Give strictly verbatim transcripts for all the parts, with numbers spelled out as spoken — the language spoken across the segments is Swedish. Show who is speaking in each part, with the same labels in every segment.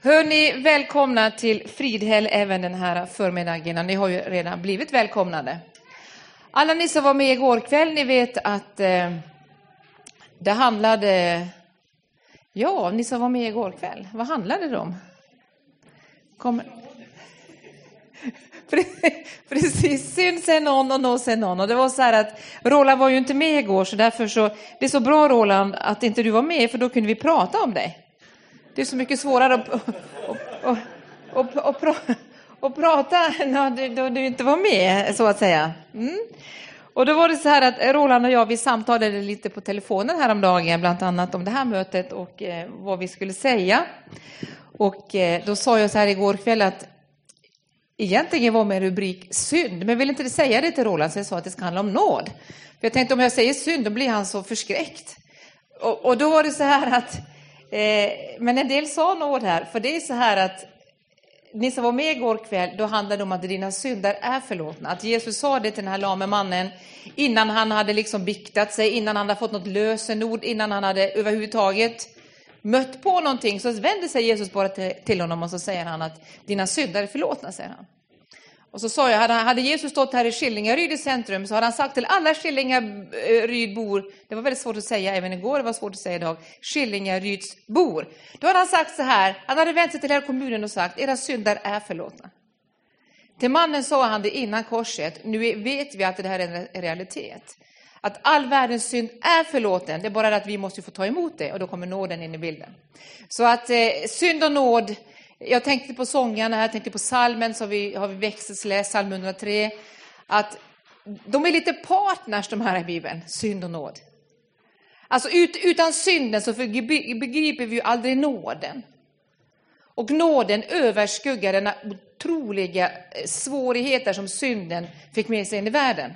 Speaker 1: Hörni, välkomna till Fridhäll även den här förmiddagen. Ni har ju redan blivit välkomnade. Alla ni som var med igår kväll, ni vet att eh, det handlade... Ja, ni som var med igår kväll, vad handlade det om? Kom... Precis, synd sen någon och nå sen någon. Och det var så här att Roland var ju inte med igår, så därför så... Det är så bra, Roland, att inte du var med, för då kunde vi prata om dig. Det är så mycket svårare att, att, att, att, att, att, att prata när du inte var med, så att säga. Mm. Och då var det så här att Roland och jag, vi samtalade lite på telefonen häromdagen, bland annat om det här mötet och eh, vad vi skulle säga. Och eh, då sa jag så här igår kväll att egentligen var med rubrik synd, men jag vill inte säga det till Roland, så jag sa att det ska handla om nåd. För jag tänkte om jag säger synd, då blir han så förskräckt. Och, och då var det så här att Eh, men en del sa något här, för det är så här att ni som var med igår kväll, då handlade det om att dina synder är förlåtna. Att Jesus sa det till den här lame mannen innan han hade liksom biktat sig, innan han hade fått något lösenord, innan han hade överhuvudtaget mött på någonting, så vänder sig Jesus bara till, till honom och så säger han att dina synder är förlåtna, säger han. Och så sa jag, hade, hade Jesus stått här i Skillingaryd i centrum, så hade han sagt till alla Skillingarydbor, det var väldigt svårt att säga även igår, det var svårt att säga idag, Skillingarydsbor. Då hade han sagt så här, han hade vänt sig till hela kommunen och sagt, era synder är förlåtna. Till mannen sa han det innan korset, nu vet vi att det här är en realitet. Att all världens synd är förlåten, det är bara att vi måste få ta emot det, och då kommer nåden in i bilden. Så att eh, synd och nåd... Jag tänkte på sångarna, jag tänkte på salmen, så vi, har vi växelsläst, psalm hundratre. Att de är lite partners, de här i Bibeln, synd och nåd. Alltså ut, utan synden så begriper vi ju aldrig nåden. Och nåden överskuggar den otroliga svårigheter som synden fick med sig in i världen.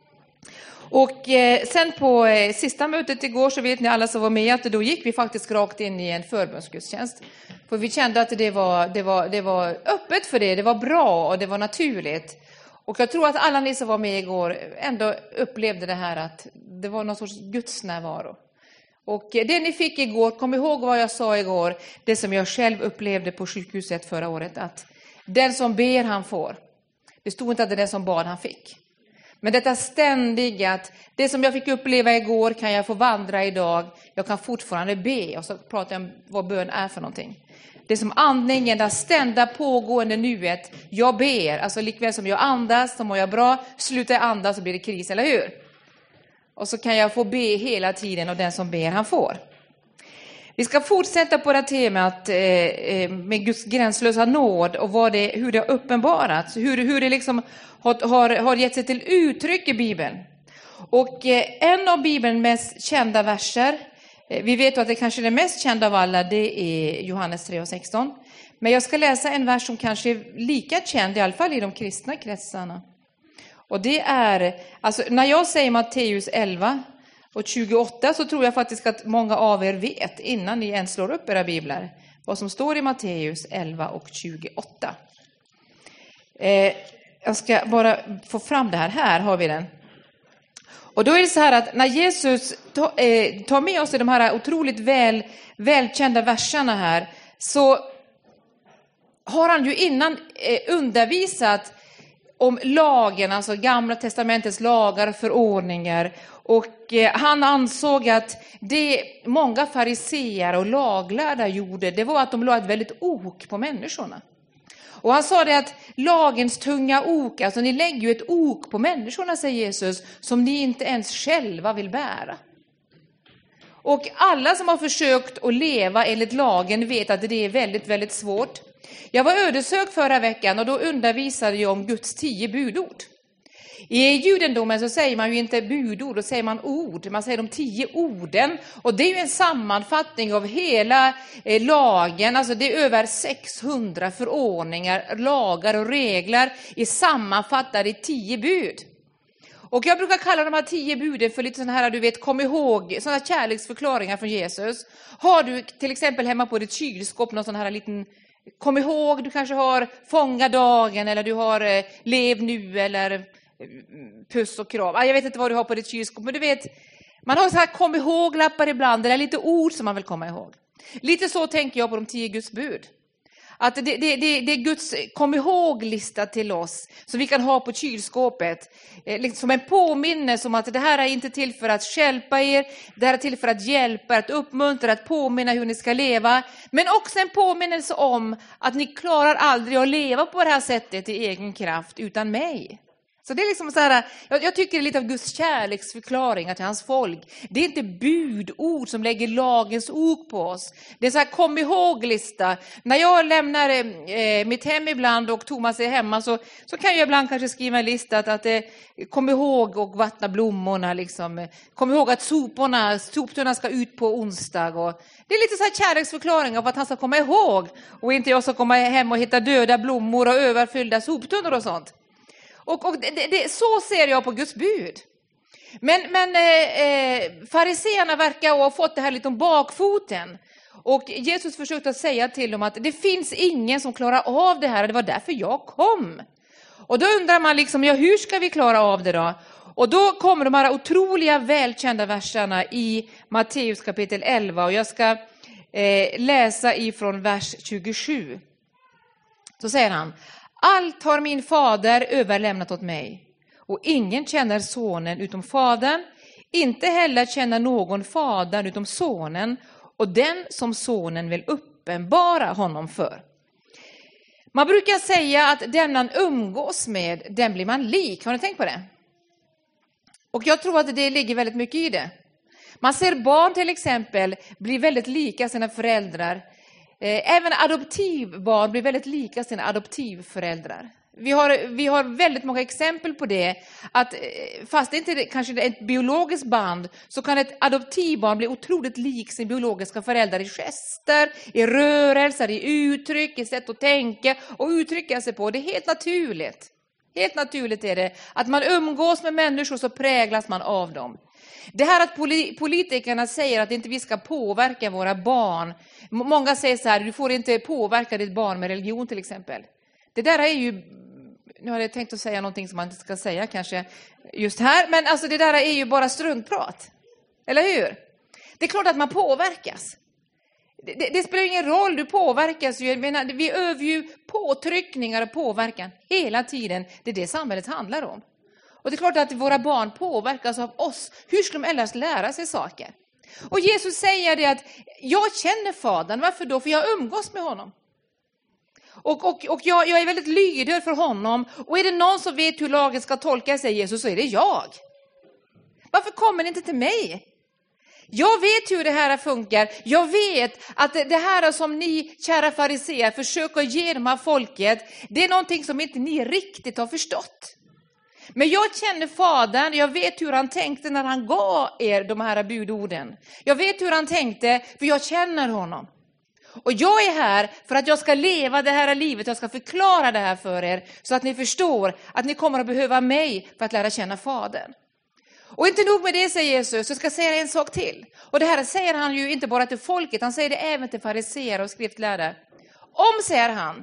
Speaker 1: Och eh, sen på eh, sista mötet igår, så vet ni alla som var med, att då gick vi faktiskt rakt in i en förbönsgudstjänst. För vi kände att det var, det, var, det var öppet för det, det var bra och det var naturligt. Och jag tror att alla ni som var med igår ändå upplevde det här, att det var någon sorts Guds närvaro. Och det ni fick igår, kom ihåg vad jag sa igår, det som jag själv upplevde på sjukhuset förra året, att den som ber han får. Det stod inte att det är den som bad han fick. Men detta ständiga, att det som jag fick uppleva igår kan jag få vandra idag. Jag kan fortfarande be, och så pratar jag om vad bön är för någonting. Det som andningen, det ständiga pågående nuet. Jag ber, alltså likväl som jag andas så mår jag bra. Slutar jag andas så blir det kris, eller hur? Och så kan jag få be hela tiden, och den som ber han får. Vi ska fortsätta på det temat eh, med Guds gränslösa nåd och vad det, hur det har uppenbarats. Hur, hur det liksom har, har, har gett sig till uttryck i Bibeln. Och eh, en av Bibelns mest kända verser, eh, vi vet att det kanske är det mest kända av alla, det är Johannes tre och sexton. Men jag ska läsa en vers som kanske är lika känd, i alla fall i de kristna kretsarna. Och det är, alltså när jag säger Matteus elva och tjugoåtta, så tror jag faktiskt att många av er vet, innan ni ens slår upp era biblar, vad som står i Matteus elva och tjugoåtta. Eh, jag ska bara få fram det här. Här har vi den. Och då är det så här att när Jesus tar, eh, tar med oss i de här otroligt väl, välkända verserna här, så har han ju innan eh, undervisat om lagen, alltså gamla testamentets lagar och förordningar. Och eh, han ansåg att det många fariseer och laglärda gjorde, det var att de la ett väldigt ok på människorna. Och han sa det att lagens tunga ok, alltså ni lägger ju ett ok på människorna, säger Jesus, som ni inte ens själva vill bära. Och alla som har försökt att leva enligt lagen vet att det är väldigt, väldigt svårt. Jag var ödesökt förra veckan, och då undervisade jag om Guds tio budord. I judendomen så säger man ju inte budord, då säger man ord. Man säger de tio orden. Och det är ju en sammanfattning av hela eh, lagen. Alltså det är över sexhundra förordningar, lagar och regler är sammanfattade i tio bud. Och jag brukar kalla de här tio buden för lite sådana här, du vet, kom ihåg, sådana kärleksförklaringar från Jesus. Har du till exempel hemma på ditt kylskåp någon sån här liten... Kom ihåg, du kanske har fånga dagen, eller du har eh, lev nu, eller eh, puss och krav. Ah, jag vet inte vad du har på ditt kylskåp, men du vet, man har så här kom ihåg-lappar ibland, eller lite ord som man vill komma ihåg. Lite så tänker jag på de tio Guds bud. Att det, det, det, det är Guds kom ihåg-lista till oss som vi kan ha på kylskåpet. Eh, liksom som en påminnelse om att det här är inte till för att hjälpa er. Det här är till för att hjälpa, att uppmuntra, att påminna hur ni ska leva. Men också en påminnelse om att ni klarar aldrig att leva på det här sättet i egen kraft utan mig. Så det är liksom så här, jag, jag tycker det är lite av Guds kärleksförklaringar till hans folk. Det är inte budord som lägger lagens ok på oss. Det är så här kom ihåg-lista. När jag lämnar eh, mitt hem ibland och Thomas är hemma så, så kan jag ibland kanske skriva en lista att, att eh, kom ihåg och vattna blommorna. Liksom. Kom ihåg att soporna, soptunnan ska ut på onsdag. Och det är lite så här kärleksförklaringar för att han ska komma ihåg. Och inte jag ska komma hem och hitta döda blommor och överfyllda soptunnor och sånt. Och, och det, det, så ser jag på Guds bud. Men, men eh, fariseerna verkar ha fått det här lite om bakfoten. Och Jesus försökte säga till dem att det finns ingen som klarar av det här. Det var därför jag kom. Och då undrar man liksom, ja, hur ska vi klara av det då? Och då kommer de här otroliga välkända verserna i Matteus kapitel elva. Och jag ska eh, läsa ifrån vers tjugosju. Så säger han: allt har min fader överlämnat åt mig, och ingen känner sonen utom fadern, inte heller känner någon fadern utom sonen, och den som sonen vill uppenbara honom för. Man brukar säga att den man umgås med, den blir man lik. Har ni tänkt på det? Och jag tror att det ligger väldigt mycket i det. Man ser barn till exempel bli väldigt lika sina föräldrar. Även adoptivbarn blir väldigt lika sina adoptivföräldrar. Vi har, vi har väldigt många exempel på det. Att fast det inte är kanske ett biologiskt band, så kan ett adoptivbarn bli otroligt lik sin biologiska föräldrar i gester, i rörelser, i uttryck, i sätt att tänka och uttrycka sig på. Det är helt naturligt. Helt naturligt är det att man umgås med människor så präglas man av dem. Det här att politikerna säger att inte vi ska påverka våra barn. Många säger så här: du får inte påverka ditt barn med religion till exempel. Det där är ju, nu har jag tänkt att säga någonting som man inte ska säga kanske just här. Men alltså det där är ju bara struntprat. Eller hur? Det är klart att man påverkas. Det, det, det spelar ingen roll, du påverkas ju. Menar, vi övar ju påtryckningar och påverkan hela tiden. Det är det samhället handlar om. Och det är klart att våra barn påverkas av oss. Hur ska de ellers lära sig saker? Och Jesus säger det att jag känner fadern. Varför då? För jag umgås med honom. Och, och, och jag, jag är väldigt lyhörd för honom. Och är det någon som vet hur lagen ska tolka sig, Jesus, så är det jag. Varför kommer ni inte till mig? Jag vet hur det här funkar. Jag vet att det här som ni, kära fariseer, försöker ge de här folket, det är någonting som inte ni riktigt har förstått. Men jag känner fadern, jag vet hur han tänkte när han gav er de här budorden. Jag vet hur han tänkte, för jag känner honom. Och jag är här för att jag ska leva det här livet, jag ska förklara det här för er, så att ni förstår att ni kommer att behöva mig för att lära känna fadern. Och inte nog med det, säger Jesus, så ska jag säga en sak till. Och det här säger han ju inte bara till folket, han säger det även till fariseer och skriftlärare. Om, säger han,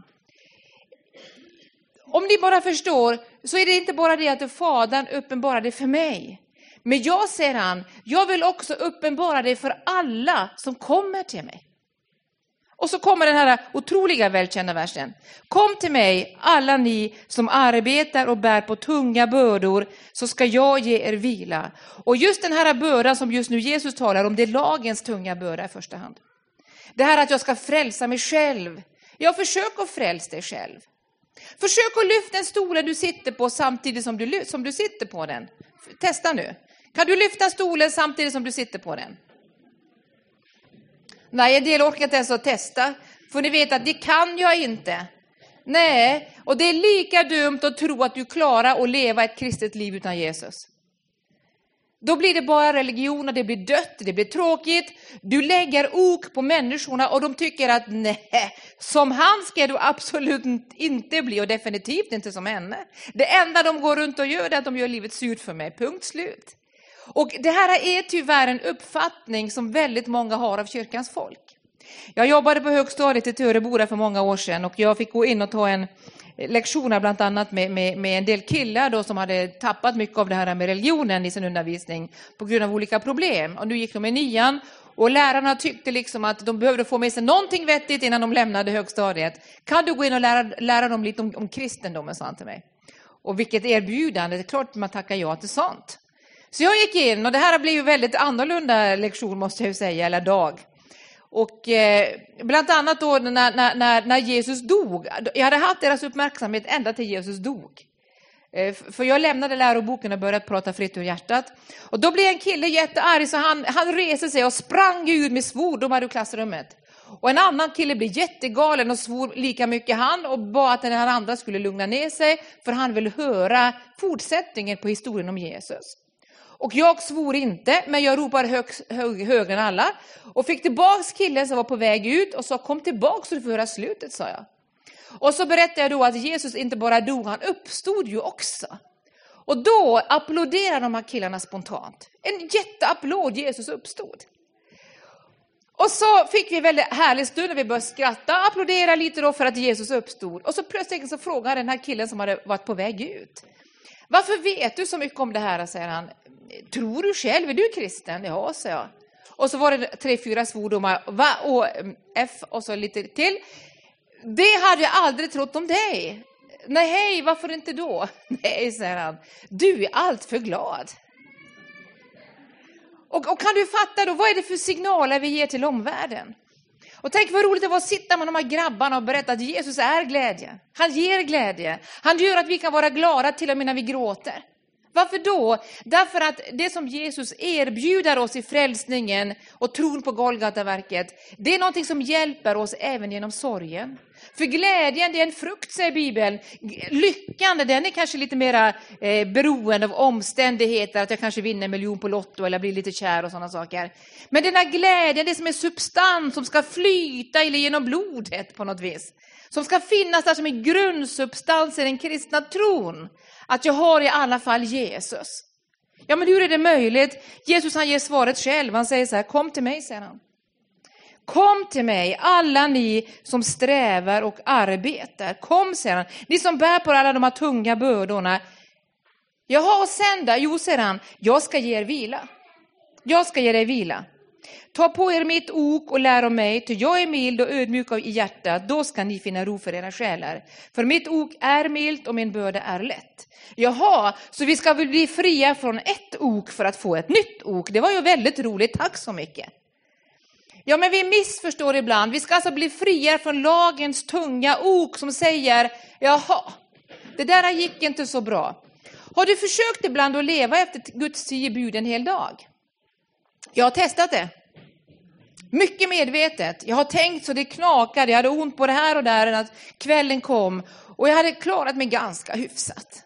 Speaker 1: om ni bara förstår, så är det inte bara det att fadern uppenbarar det för mig. Men jag, säger han, jag vill också uppenbara det för alla som kommer till mig. Och så kommer den här otroliga välkända versen. Kom till mig, alla ni som arbetar och bär på tunga bördor, så ska jag ge er vila. Och just den här bördan som just nu Jesus talar om, det är lagens tunga börda i första hand. Det här att jag ska frälsa mig själv. Jag försöker att frälsa dig själv. Försök att lyfta en stolen du sitter på samtidigt som du, som du sitter på den. Testa nu. Kan du lyfta stolen samtidigt som du sitter på den? Nej, en del orkar inte ens att testa. För ni vet att det kan jag inte. Nej, och det är lika dumt att tro att du klarar att leva ett kristet liv utan Jesus. Då blir det bara religion och det blir dött, det blir tråkigt. Du lägger ok på människorna och de tycker att nej, som han ska du absolut inte bli, och definitivt inte som henne. Det enda de går runt och gör är att de gör livet surt för mig, punkt slut. Och det här är tyvärr en uppfattning som väldigt många har av kyrkans folk. Jag jobbade på högstadiet i Töreboda för många år sedan och jag fick gå in och ta en, lektioner bland annat med, med, med en del killar då som hade tappat mycket av det här med religionen i sin undervisning på grund av olika problem. Och nu gick de i nian och lärarna tyckte liksom att de behövde få med sig någonting vettigt innan de lämnade högstadiet. Kan du gå in och lära, lära dem lite om, om kristendomen, sa han till mig. Och vilket erbjudande, det är klart man tackar ja till sånt. Så jag gick in och det här har blivit väldigt annorlunda lektion måste jag ju säga, eller dag. Och eh, bland annat då när, när, när, när Jesus dog, jag hade haft deras uppmärksamhet ända till Jesus dog. Eh, för jag lämnade läroboken och började prata fritt ur hjärtat. Och då blev en kille jättearg så han, han reste sig och sprang ut med svordomar ur klassrummet. Och en annan kille blev jättegalen och svor lika mycket han och bad att den här andra skulle lugna ner sig för han ville höra fortsättningen på historien om Jesus. Och jag svor inte, men jag ropar hög, hög, högre än alla. Och fick tillbaks killen som var på väg ut och sa kom tillbaks så du får höra slutet, sa jag. Och så berättade jag då att Jesus inte bara dog, han uppstod ju också. Och då applåderade de här killarna spontant. En jätteapplåd, Jesus uppstod. Och så fick vi en väldigt härlig stund när vi började skratta, applådera lite då för att Jesus uppstod. Och så plötsligt så frågade den här killen som hade varit på väg ut. Varför vet du så mycket om det här, säger han. Tror du själv, är du kristen? Ja, säger jag. Och så var det tre, fyra svordomar. Va? Och F och så lite till. Det hade jag aldrig trott om dig. Nej, hej, varför inte då? Nej, säger han. Du är allt för glad. Och, och kan du fatta då, vad är det för signaler vi ger till omvärlden? Och tänk vad roligt det var att sitta med de här grabbarna och berätta att Jesus är glädje. Han ger glädje. Han gör att vi kan vara glada till och med när vi gråter. Varför då? Därför att det som Jesus erbjuder oss i frälsningen och tron på Golgataverket, det är någonting som hjälper oss även genom sorgen. För glädjen, det är en frukt, säger Bibeln. Lyckan, den är kanske lite mera eh, beroende av omständigheter, att jag kanske vinner en miljon på lotto eller blir lite kär och sådana saker. Men den här glädjen, det som är substans som ska flyta eller genom blodet på något vis. Som ska finnas där som en grundsubstans i den kristna tron. Att jag har i alla fall Jesus. Ja, men hur är det möjligt? Jesus, han ger svaret själv. Han säger så här, kom till mig, säger han. Kom till mig, alla ni som strävar och arbetar. Kom, säger han. Ni som bär på alla de här tunga bördorna. Jaha, och sen då? Jo, säger han, jag ska ge er vila. Jag ska ge er vila. Ta på er mitt ok och lär om mig, ty jag är mild och ödmjuk i hjärtat, då ska ni finna ro för era själar. För mitt ok är milt och min börda är lätt. Jaha, så vi ska väl bli fria från ett ok för att få ett nytt ok. Det var ju väldigt roligt, tack så mycket. Ja, men vi missförstår ibland. Vi ska alltså bli fria från lagens tunga ok som säger, jaha, det där gick inte så bra. Har du försökt ibland att leva efter Guds tio bud en hel dag? Jag har testat det. Mycket medvetet. Jag har tänkt så det knakade. Jag hade ont på det här och där när kvällen kom. Och jag hade klarat mig ganska hyfsat.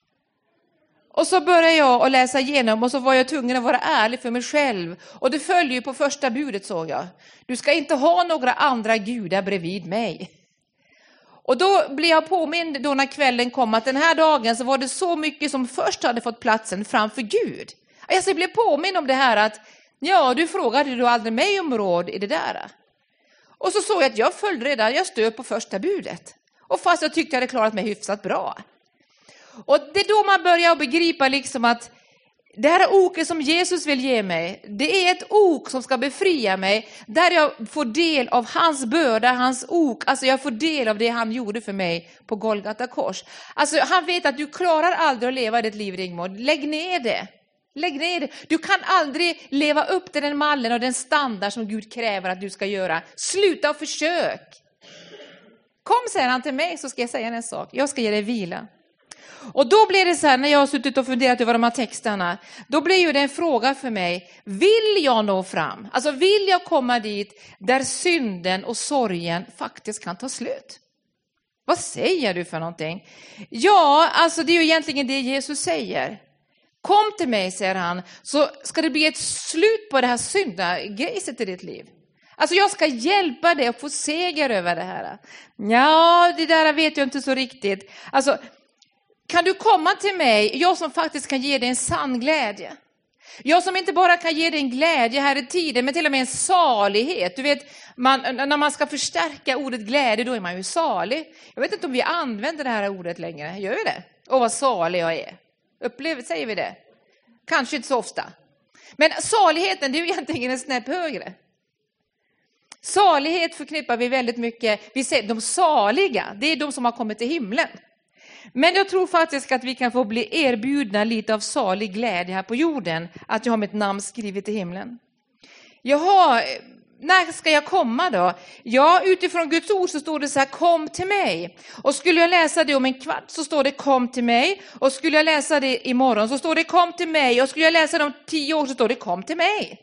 Speaker 1: Och så började jag att läsa igenom och så var jag tvungen att vara ärlig för mig själv. Och det följde ju på första budet, såg jag. Du ska inte ha några andra gudar bredvid mig. Och då blev jag påmind då när kvällen kom att den här dagen så var det så mycket som först hade fått platsen framför Gud. Alltså jag blev påmind om det här att ja, du frågade du aldrig mig om råd i det där. Och så såg jag att jag följde redan, jag stöd på första budet. Och fast jag tyckte jag hade klarat mig hyfsat bra. Och det är då man börjar begripa liksom att det här oket som Jesus vill ge mig, det är ett ok som ska befria mig. Där jag får del av hans börda, hans ok. Alltså jag får del av det han gjorde för mig på Golgata kors. Alltså han vet att du klarar aldrig att leva ditt liv, Rigmor. Lägg ner det. Lägg ner det. Du kan aldrig leva upp till den mallen och den standard som Gud kräver att du ska göra. Sluta och försök. Kom, säger han till mig, så ska jag säga en sak. Jag ska ge dig vila. Och då blir det så här, när jag har suttit och funderat över de här texterna, då blir ju det en fråga för mig. Vill jag nå fram? Alltså vill jag komma dit där synden och sorgen faktiskt kan ta slut? Vad säger du för någonting? Ja, alltså det är ju egentligen det Jesus säger. Kom till mig, säger han, så ska det bli ett slut på det här syndagrejset i ditt liv. Alltså jag ska hjälpa dig att få seger över det här. Ja, det där vet jag inte så riktigt. Alltså, kan du komma till mig, jag som faktiskt kan ge dig en sann glädje? Jag som inte bara kan ge dig en glädje här i tiden, men till och med en salighet. Du vet, man, när man ska förstärka ordet glädje, då är man ju salig. Jag vet inte om vi använder det här ordet längre. Gör vi det? Och vad salig jag är. Upplever, säger vi det? Kanske inte så ofta. Men saligheten, det är ju egentligen en snäpp högre. Salighet förknippar vi väldigt mycket. Vi säger de saliga, det är de som har kommit till himlen. Men jag tror faktiskt att vi kan få bli erbjudna lite av salig glädje här på jorden. Att jag har mitt namn skrivet i himlen. Jaha, när ska jag komma då? Ja, utifrån Guds ord så står det så här, kom till mig. Och skulle jag läsa det om en kvart så står det kom till mig. Och skulle jag läsa det imorgon så står det kom till mig. Och skulle jag läsa det om tio år så står det kom till mig.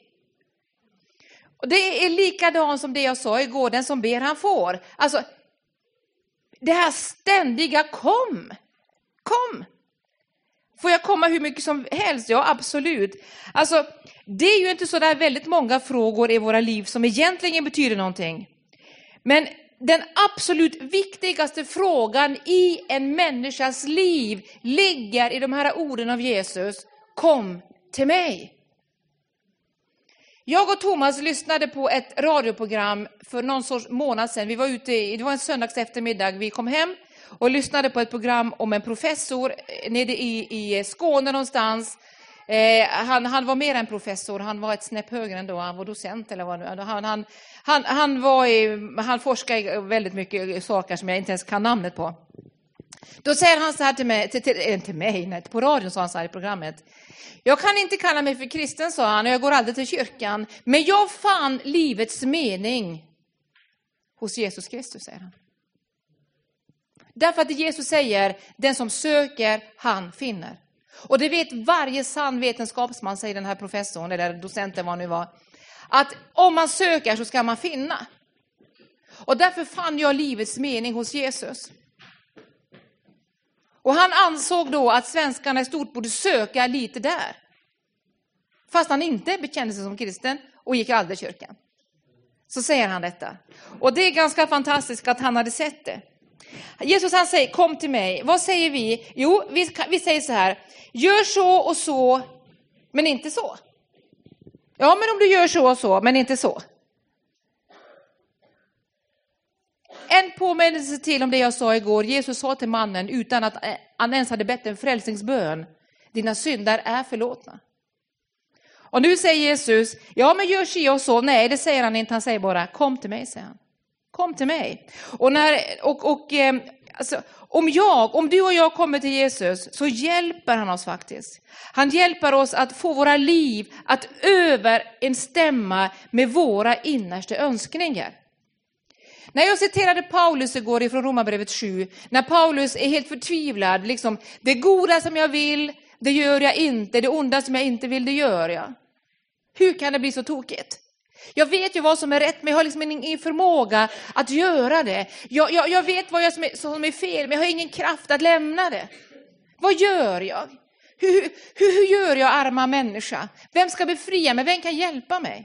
Speaker 1: Och det är likadant som det jag sa igår, den som ber han får. Alltså, det här ständiga kom. Kom. Får jag komma hur mycket som helst? Ja, absolut. Alltså, det är ju inte så där väldigt många frågor i våra liv som egentligen betyder någonting. Men den absolut viktigaste frågan i en människas liv ligger i de här orden av Jesus. Kom till mig. Jag och Thomas lyssnade på ett radioprogram för någon sorts månad sedan. Vi var ute, det var en söndags eftermiddag, vi kom hem och lyssnade på ett program om en professor nere i, i Skåne någonstans. Eh, han, han var mer än professor, han var ett snäpp högre ändå, han var docent eller vad nu. Han, han, han, han, var i, han forskar i väldigt mycket saker som jag inte ens kan namnet på. Då säger han så här till mig, till, till, till mig, nej, på radion sa han så här i programmet. Jag kan inte kalla mig för kristen, sa han, och jag går aldrig till kyrkan. Men jag fann livets mening hos Jesus Kristus, säger han. Därför att Jesus säger, den som söker, han finner. Och det vet varje sann vetenskapsman, säger den här professorn, eller docenten vad nu var. Att om man söker så ska man finna. Och därför fann jag livets mening hos Jesus. Och han ansåg då att svenskarna i stort borde söka lite där. Fast han inte bekände sig som kristen och gick aldrig i kyrkan. Så säger han detta. Och det är ganska fantastiskt att han hade sett det. Jesus han säger, kom till mig. Vad säger vi? Jo, vi, vi säger så här. Gör så och så, men inte så. Ja, men om du gör så och så, men inte så. En påminnelse till om det jag sa igår. Jesus sa till mannen utan att han ens hade bett en frälsningsbön. Dina synder är förlåtna. Och nu säger Jesus, ja men gör så och så. Nej, det säger han inte. Han säger bara, kom till mig, säger han. Kom till mig. Och, när, och, och alltså, om jag, om du och jag kommer till Jesus så hjälper han oss faktiskt. Han hjälper oss att få våra liv att överensstämma med våra innersta önskningar. När jag citerade Paulus igår ifrån Romarbrevet sju, när Paulus är helt förtvivlad, liksom, det goda som jag vill, det gör jag inte, det onda som jag inte vill, det gör jag. Hur kan det bli så tokigt? Jag vet ju vad som är rätt, men jag har liksom ingen förmåga att göra det. Jag, jag, jag vet vad jag som, är, som är fel, men jag har ingen kraft att lämna det. Vad gör jag? Hur, hur, hur gör jag, arma människa? Vem ska befria mig? Vem kan hjälpa mig?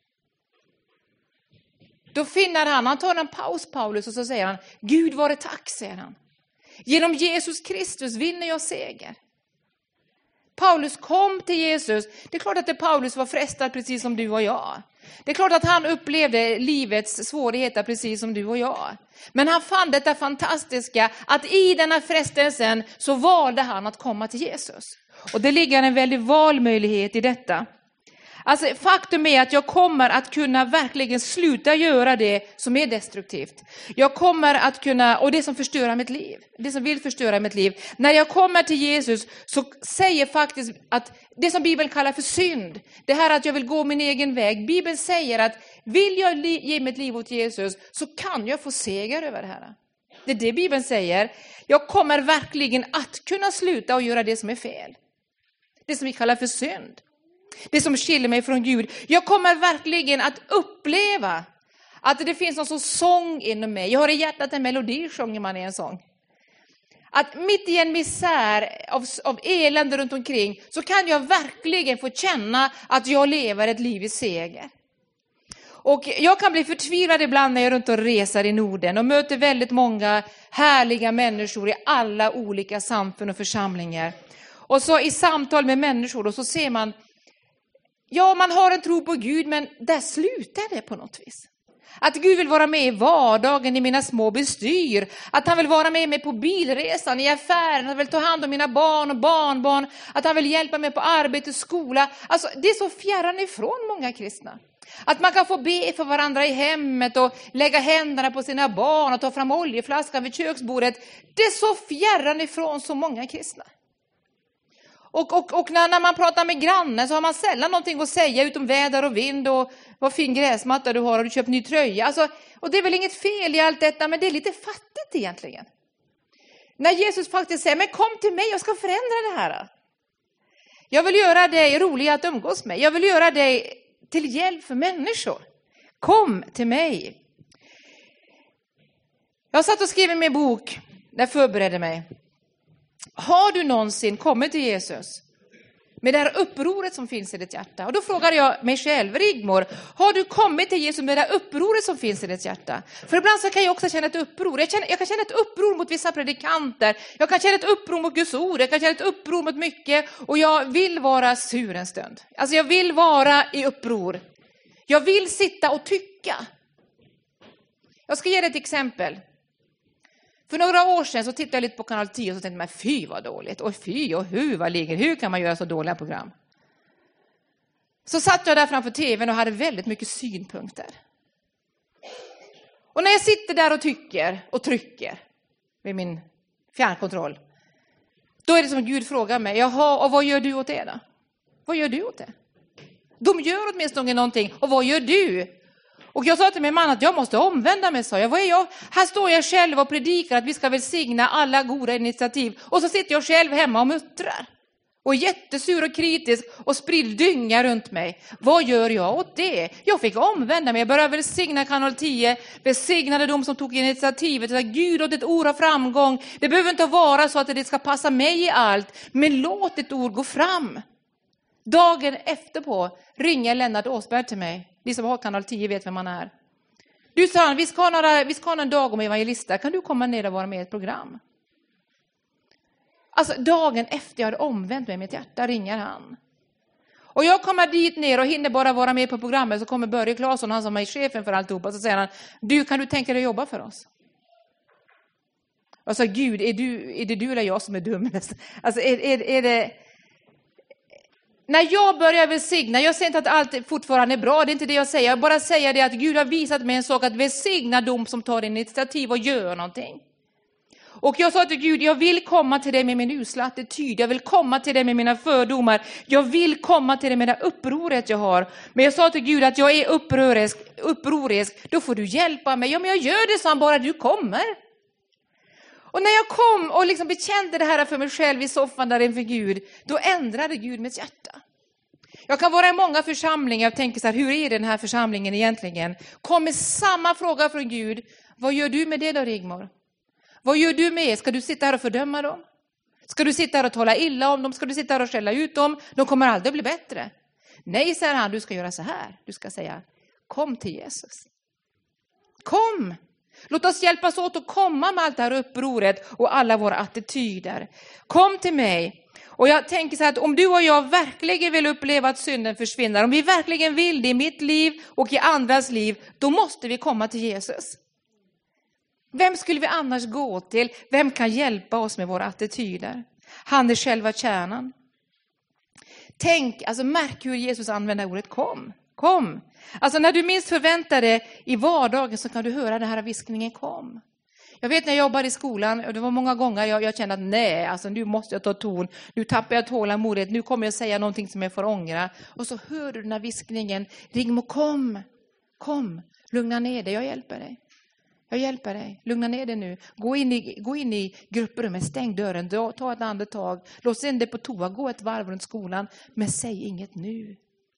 Speaker 1: Då finner han, han tar en paus, Paulus, och så säger han, Gud vare tack, säger han. Genom Jesus Kristus vinner jag seger. Paulus kom till Jesus. Det är klart att det Paulus var frestad precis som du och jag. Det är klart att han upplevde livets svårigheter precis som du och jag. Men han fann detta fantastiska att i denna frestelsen så valde han att komma till Jesus. Och det ligger en väldig valmöjlighet i detta. Alltså faktum är att jag kommer att kunna verkligen sluta göra det som är destruktivt. Jag kommer att kunna, och det som förstör mitt liv, det som vill förstöra mitt liv. När jag kommer till Jesus så säger faktiskt att det som Bibeln kallar för synd, det här att jag vill gå min egen väg. Bibeln säger att vill jag ge mitt liv åt Jesus så kan jag få seger över det här. Det är det Bibeln säger. Jag kommer verkligen att kunna sluta och göra det som är fel. Det som vi kallar för synd. Det som skiljer mig från Gud. Jag kommer verkligen att uppleva att det finns någon sån sång inom mig. Jag har i hjärtat en melodi, sjunger man i en sång. Att mitt i en misär av, av elände runt omkring så kan jag verkligen få känna att jag lever ett liv i seger. Och jag kan bli förtvivlad ibland när jag är runt och reser i Norden och möter väldigt många härliga människor i alla olika samfund och församlingar. Och så i samtal med människor och så ser man ja, man har en tro på Gud, men där slutar det på något vis. Att Gud vill vara med i vardagen, i mina små bestyr. Att han vill vara med mig på bilresan, i affären. Att han vill ta hand om mina barn och barnbarn. Att han vill hjälpa mig på arbete och skola. Alltså, det är så fjärran ifrån många kristna. Att man kan få be för varandra i hemmet och lägga händerna på sina barn och ta fram oljeflaskan vid köksbordet. Det är så fjärran ifrån så många kristna. Och, och, och när, när man pratar med grannen så har man sällan någonting att säga utom väder och vind och vad fin gräsmatta du har och du köpt ny tröja. Alltså, och det är väl inget fel i allt detta, men det är lite fattigt egentligen. När Jesus faktiskt säger, men kom till mig, jag ska förändra det här. Jag vill göra dig rolig att umgås med. Jag vill göra dig till hjälp för människor. Kom till mig. Jag satt och skrev i min bok när jag förberedde mig. Har du någonsin kommit till Jesus med det här upproret som finns i ditt hjärta? Och då frågar jag mig själv, Rigmor, har du kommit till Jesus med det här upproret som finns i ditt hjärta? För ibland så kan jag också känna ett uppror. Jag, känner, jag kan känna ett uppror mot vissa predikanter. Jag kan känna ett uppror mot Guds ord. Jag kan känna ett uppror mot mycket. Och jag vill vara sur en stund. Alltså jag vill vara i uppror. Jag vill sitta och tycka. Jag ska ge dig ett exempel. För några år sedan så tittade jag lite på kanal tio och så tänkte jag, fy vad dåligt. Och fy och hur vad ligger. Hur kan man göra så dåliga program? Så satt jag där framför tvn och hade väldigt mycket synpunkter. Och när jag sitter där och tycker och trycker med min fjärrkontroll. Då är det som Gud frågar mig, jaha, och vad gör du åt det då? Vad gör du åt det? De gör åtminstone någonting. Och vad gör du? Och jag sa till min man att jag måste omvända mig, sa jag. Vad är jag? Här står jag själv och predikar att vi ska välsigna alla goda initiativ. Och så sitter jag själv hemma och muttrar. Och är jättesur och kritisk och spridd dynga runt mig. Vad gör jag åt det? Jag fick omvända mig. Jag började välsigna kanal tio. Välsignade de som tog initiativet. Att Gud åt ett ord av framgång. Det behöver inte vara så att det ska passa mig i allt. Men låt ett ord gå fram. Dagen efterpå ringer Lennart Åsberg till mig. Ni som har kanal tio vet vem man är. Du, sa han, vi ska ha, några, vi ska ha en dag om evangelister. Kan du komma ner och vara med i ett program? Alltså dagen efter jag hade omvänt mig i mitt hjärta ringer han. Och jag kommer dit ner och hinner bara vara med på programmet. Så kommer Börje Claesson, han som är chefen för alltihopa. Så säger han, du kan du tänka dig att jobba för oss? Och så Gud, är, du, är det du eller jag som är dum? Alltså är, är, är det... När jag börjar välsigna, jag säger inte att allt fortfarande är bra, det är inte det jag säger. Jag bara säger det att Gud har visat mig en sak, att välsigna dem som tar initiativ och gör någonting. Och jag sa till Gud, jag vill komma till dig med min usla attityd. Jag vill komma till dig med mina fördomar. Jag vill komma till dig med det upproret jag har. Men jag sa till Gud att jag är upprorisk, upprorisk. Då får du hjälpa mig. Ja, men jag gör det, så han bara, du kommer. Och när jag kom och liksom bekände det här för mig själv i soffan där inför Gud, då ändrade Gud mitt hjärta. Jag kan vara i många församlingar och tänka så här, hur är den här församlingen egentligen? Kommer samma fråga från Gud, vad gör du med det då, Rigmor? Vad gör du med? Ska du sitta här och fördöma dem? Ska du sitta här och tala illa om dem? Ska du sitta här och skälla ut dem? De kommer aldrig bli bättre. Nej, säger han, du ska göra så här. Du ska säga, kom till Jesus. Kom! Låt oss hjälpas åt att komma med allt det här upproret och alla våra attityder. Kom till mig. Och jag tänker så här att om du och jag verkligen vill uppleva att synden försvinner, om vi verkligen vill det i mitt liv och i andras liv, då måste vi komma till Jesus. Vem skulle vi annars gå till? Vem kan hjälpa oss med våra attityder? Han är själva kärnan. Tänk, alltså märk hur Jesus använder ordet kom. Kom. Alltså när du minst förväntar dig i vardagen så kan du höra den här viskningen kom. Jag vet när jag jobbade i skolan, och det var många gånger jag, jag kände att nej, alltså nu måste jag ta ton. Nu tappar jag tålamodet, nu kommer jag säga någonting som jag får ångra. Och så hör du den här viskningen, Rigmor kom, kom, lugna ner dig, jag hjälper dig. Jag hjälper dig, lugna ner dig nu. Gå in i, gå in i grupprummet, stäng dörren, ta ett andetag. Lås in dig på toa, gå ett varv runt skolan. Men säg inget nu.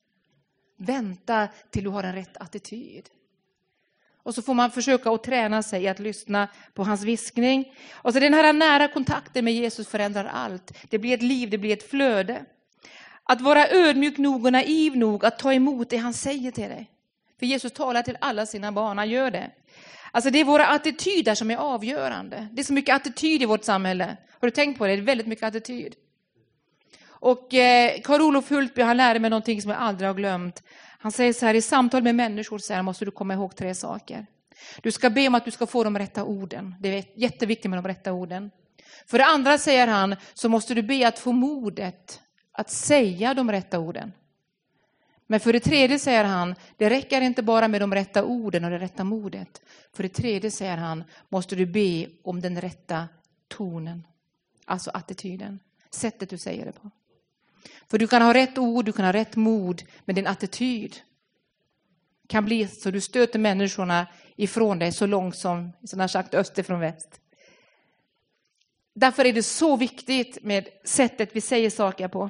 Speaker 1: Vänta till du har en rätt attityd. Och så får man försöka att träna sig att lyssna på hans viskning. Och så den här nära kontakten med Jesus förändrar allt. Det blir ett liv, det blir ett flöde. Att vara ödmjuk nog och naiv nog att ta emot det han säger till dig. För Jesus talar till alla sina barn, han gör det. Alltså det är våra attityder som är avgörande. Det är så mycket attityd i vårt samhälle. Har du tänkt på det? Det är väldigt mycket attityd. Och eh, Karl-Olof Hultby, han lärde mig någonting som jag aldrig har glömt. Han säger så här, i samtal med människor så här, måste du komma ihåg tre saker. Du ska be om att du ska få de rätta orden. Det är jätteviktigt med de rätta orden. För det andra, säger han, så måste du be att få modet att säga de rätta orden. Men för det tredje, säger han, det räcker inte bara med de rätta orden och det rätta modet. För det tredje, säger han, måste du be om den rätta tonen. Alltså attityden. Sättet du säger det på. För du kan ha rätt ord, du kan ha rätt mod, men din attityd kan bli så du stöter människorna ifrån dig så långt som, som jag har sagt, öst ifrån väst. Därför är det så viktigt med sättet vi säger saker på.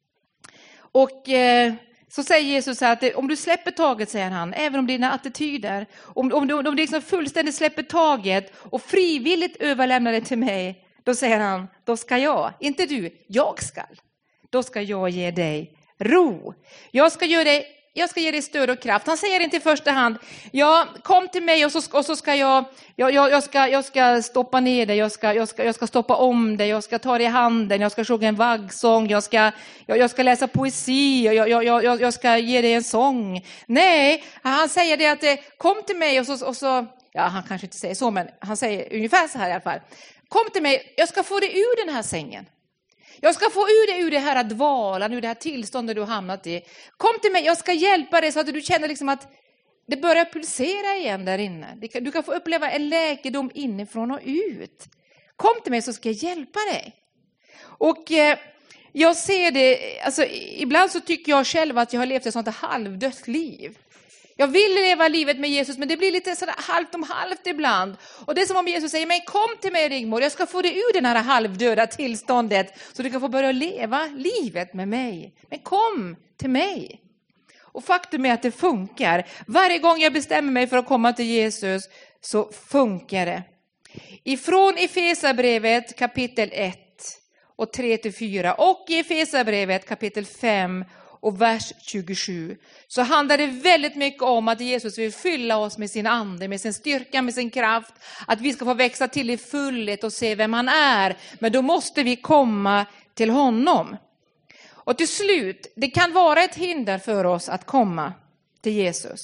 Speaker 1: Och eh, så säger Jesus att det, om du släpper taget, säger han, även om dina attityder, om, om, du, om du liksom fullständigt släpper taget och frivilligt överlämnar det till mig, då säger han, då ska jag, inte du, jag ska. Då ska jag ge dig ro. Jag ska ge dig, jag ska ge dig stöd och kraft. Han säger inte i första hand, ja, kom till mig och så, och så ska jag, jag, jag, jag, ska, jag ska stoppa ner dig, jag ska, jag, ska, jag ska stoppa om dig, jag ska ta dig i handen, jag ska sjunga en vaggsång, jag ska, jag, jag ska läsa poesi, jag, jag, jag, jag ska ge dig en sång. Nej, han säger det att kom till mig och så, och så, ja, han kanske inte säger så, men han säger ungefär så här i alla fall. Kom till mig, jag ska få dig ur den här sängen. Jag ska få ur dig ur det här dvalan, ur det här tillståndet du har hamnat i. Kom till mig, jag ska hjälpa dig så att du känner liksom att det börjar pulsera igen där inne. Du kan få uppleva en läkedom inifrån och ut. Kom till mig så ska jag hjälpa dig. Och eh, jag ser det, alltså ibland så tycker jag själv att jag har levt ett sånt här halvdött liv. Jag vill leva livet med Jesus, men det blir lite sådär halvt om halvt ibland. Och det är som om Jesus säger, men kom till mig Rigmor, jag ska få dig ur den här halvdöda tillståndet så du kan få börja leva livet med mig. Men kom till mig. Och faktum är att det funkar. Varje gång jag bestämmer mig för att komma till Jesus så funkar det. Ifrån Efesierbrevet kapitel ett och tre till fyra och i Efesierbrevet kapitel fem och vers tjugosju så handlar det väldigt mycket om att Jesus vill fylla oss med sin ande, med sin styrka, med sin kraft. Att vi ska få växa till i fullhet och se vem han är. Men då måste vi komma till honom. Och till slut, det kan vara ett hinder för oss att komma till Jesus.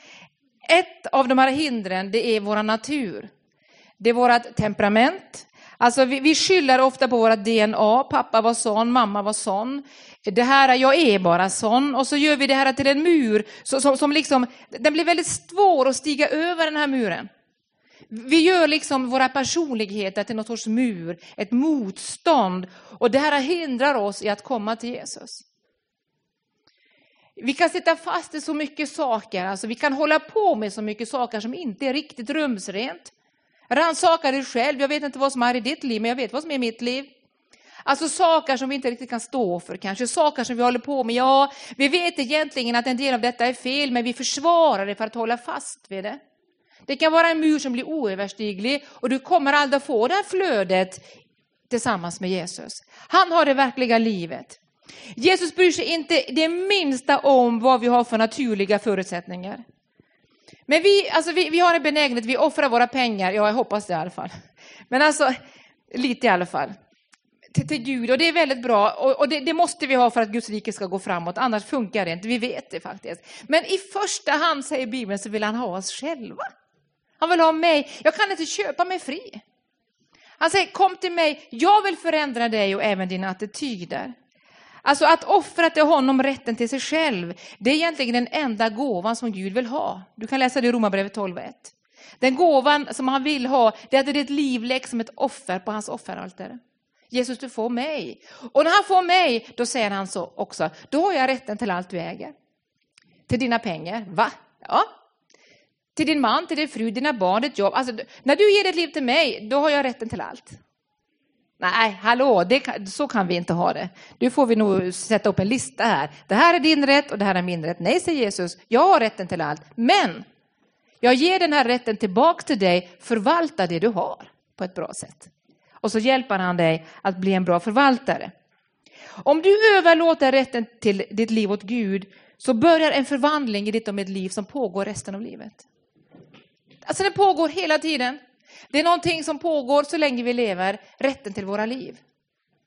Speaker 1: Ett av de här hindren, det är vår natur. Det är vårt temperament. Alltså vi, vi skyller ofta på våra D N A. Pappa var sån, mamma var sån. Det här, jag är bara sån. Och så gör vi det här till en mur. Så, som, som liksom, den blir väldigt svår att stiga över den här muren. Vi gör liksom våra personligheter till något sorts mur. Ett motstånd. Och det här hindrar oss i att komma till Jesus. Vi kan sitta fast i så mycket saker. Alltså vi kan hålla på med så mycket saker som inte är riktigt rumsrent. Rannsaka dig själv. Jag vet inte vad som är i ditt liv, men jag vet vad som är i mitt liv. Alltså saker som vi inte riktigt kan stå för. Kanske saker som vi håller på med. Ja, vi vet egentligen att en del av detta är fel, men vi försvarar det för att hålla fast vid det. Det kan vara en mur som blir oöverstiglig och du kommer aldrig få det här flödet tillsammans med Jesus. Han har det verkliga livet. Jesus bryr sig inte det minsta om vad vi har för naturliga förutsättningar. Men vi, alltså vi, vi har en benägenhet, vi offrar våra pengar, ja jag hoppas det i alla fall. Men alltså, lite i alla fall. Till, till Gud, och det är väldigt bra. Och, och det, det måste vi ha för att Guds rike ska gå framåt, annars funkar det inte, vi vet det faktiskt. Men i första hand, säger Bibeln, så vill han ha oss själva. Han vill ha mig, jag kan inte köpa mig fri. Han säger, kom till mig, jag vill förändra dig och även dina attityder. Alltså att offra till honom rätten till sig själv, det är egentligen den enda gåvan som Gud vill ha. Du kan läsa det i Romarbrevet tolv ett. Den gåvan som han vill ha, det är att ditt liv läggs som ett offer på hans offeraltare. Jesus, du får mig. Och när han får mig, då säger han så också, då har jag rätten till allt du äger. Till dina pengar, va? Ja. Till din man, till din fru, dina barn, ditt jobb. Alltså, när du ger ditt liv till mig, då har jag rätten till allt. Nej, hallå, det kan, så kan vi inte ha det. Nu får vi nog sätta upp en lista här. Det här är din rätt och det här är min rätt. Nej, säger Jesus, jag har rätten till allt. Men jag ger den här rätten tillbaka till dig. Förvalta det du har på ett bra sätt. Och så hjälper han dig att bli en bra förvaltare. Om du överlåter rätten till ditt liv åt Gud, så börjar en förvandling i ditt och mitt liv som pågår resten av livet. Alltså det pågår hela tiden. Det är någonting som pågår så länge vi lever, rätten till våra liv.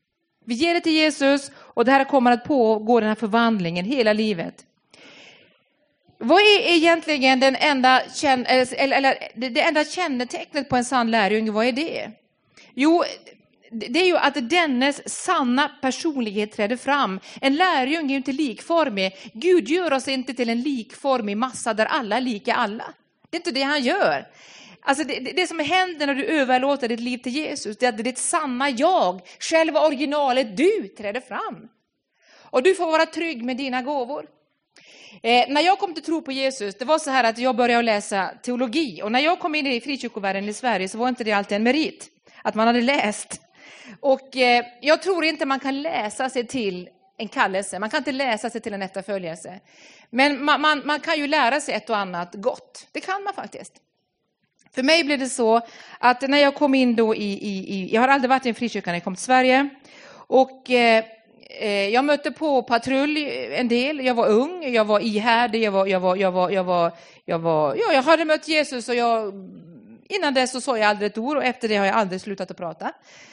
Speaker 1: Vi ger det till Jesus och det här kommer att pågå, den här förvandlingen hela livet. Vad är egentligen den enda, känn, eller, eller, det enda kännetecknet på en sann lärjunge? Vad är det? Jo, det är ju att dennes sanna personlighet träder fram. En lärjunge är ju inte likformig. Gud gör oss inte till en likformig massa där alla är lika alla. Det är inte det han gör. Alltså det, det, det som händer när du överlåter ditt liv till Jesus, det är att ditt sanna jag, själva originalet du, träder fram. Och du får vara trygg med dina gåvor. Eh, när jag kom till tro på Jesus, det var så här att jag började läsa teologi. Och när jag kom in i frikyrkovärlden i Sverige så var inte det alltid en merit att man hade läst. Och eh, jag tror inte man kan läsa sig till en kallelse. Man kan inte läsa sig till en efterföljelse. Men man, man, man kan ju lära sig ett och annat gott. Det kan man faktiskt. För mig blev det så att när jag kom in då i... i, i jag har aldrig varit i en frikyrka när jag kom till Sverige. Och... Eh, Jag mötte på patrull en del. Jag var ung, jag var ihärdig, jag var jag var jag var jag var jag var ja, jag hade mött Jesus och jag innan dess så sa jag aldrig ett ord och efter det har jag aldrig slutat att prata.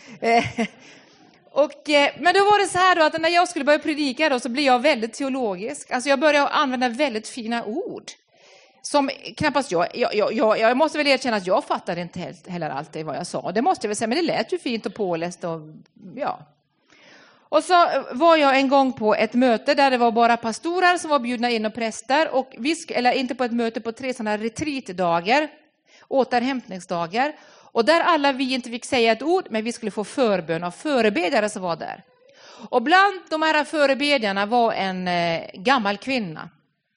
Speaker 1: och men då var det så här då att när jag skulle börja predika då så blev jag väldigt teologisk. Alltså jag började använda väldigt fina ord som knappast jag jag jag jag, jag måste väl erkänna att jag fattade inte heller alltid vad jag sa. Det måste jag väl säga, men det lät ju fint och påläst och ja. Och så var jag en gång på ett möte där det var bara pastorer som var bjudna in och präster. Och vi, eller inte på ett möte, på tre sådana retreatdagar, återhämtningsdagar. Och där alla vi inte fick säga ett ord, men vi skulle få förbön av förebedjare som var där. Och bland de här förebedjarna var en eh, gammal kvinna.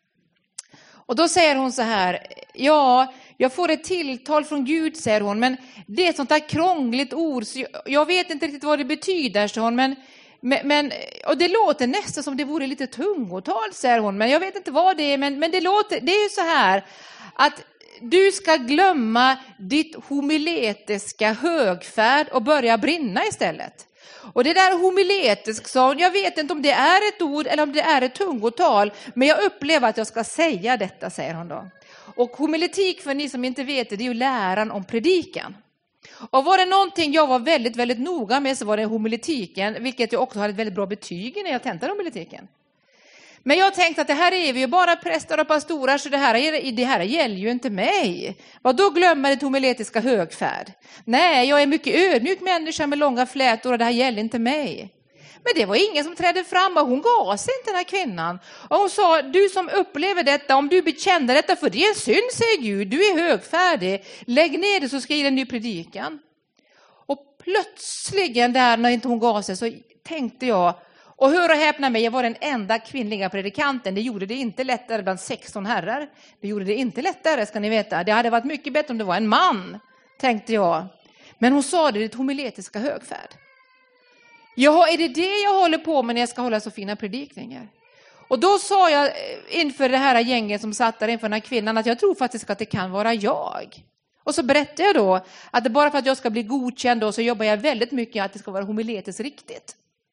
Speaker 1: Och då säger hon så här, ja, jag får ett tilltal från Gud, säger hon. Men det är ett sånt där krångligt ord, så jag, jag vet inte riktigt vad det betyder, säger hon. Men... Men, men, och det låter nästan som det vore lite tungotal, säger hon. Men jag vet inte vad det är. Men, men det, låter, det är ju så här att du ska glömma ditt homiletiska högfärd och börja brinna istället. Och det där homiletisk, så jag vet inte om det är ett ord eller om det är ett tungotal. Men jag upplever att jag ska säga detta, säger hon då. Och homiletik, för ni som inte vet det, det är ju läran om predikan. Och var det någonting jag var väldigt, väldigt noga med så var det homiletiken, vilket jag också hade ett väldigt bra betyg när jag tentade homiletiken. Men jag tänkte att det här är vi ju bara präster och pastorer, så det här, det här gäller ju inte mig. Vad då glömmer det homiletiska högfärd? Nej, jag är mycket ödmjuk människa med långa flätor och det här gäller inte mig. Men det var ingen som trädde fram och hon gav sig inte, den här kvinnan. Och hon sa, du som upplever detta, om du bekänner detta för det är en synd, säger Gud, du är högfärdig. Lägg ner det så ska jag ge en ny predikan. Och plötsligen där när inte hon gav sig så tänkte jag, och hör och häpna mig, jag var den enda kvinnliga predikanten. Det gjorde det inte lättare bland sexton herrar. Det gjorde det inte lättare, ska ni veta. Det hade varit mycket bättre om det var en man, tänkte jag. Men hon sa det, det homiletiska högfärd. Ja, är det det jag håller på med när jag ska hålla så fina predikningar? Och då sa jag inför det här gänget som satt där inför den här kvinnan att jag tror faktiskt att det kan vara jag. Och så berättade jag då att det bara för att jag ska bli godkänd då så jobbar jag väldigt mycket att det ska vara homiletiskt riktigt.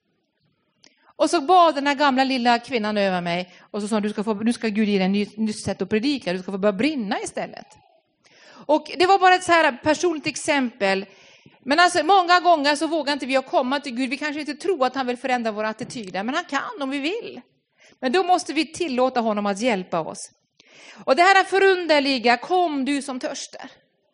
Speaker 1: Och så bad den här gamla lilla kvinnan över mig och så sa hon, du ska få, nu ska Gud ge dig en ny, nytt sätt att predika, du ska få börja brinna istället. Och det var bara ett så här personligt exempel. Men alltså många gånger så vågar inte vi att komma till Gud. Vi kanske inte tror att han vill förändra våra attityder. Men han kan om vi vill. Men då måste vi tillåta honom att hjälpa oss. Och det här förunderliga, kom du som törstar.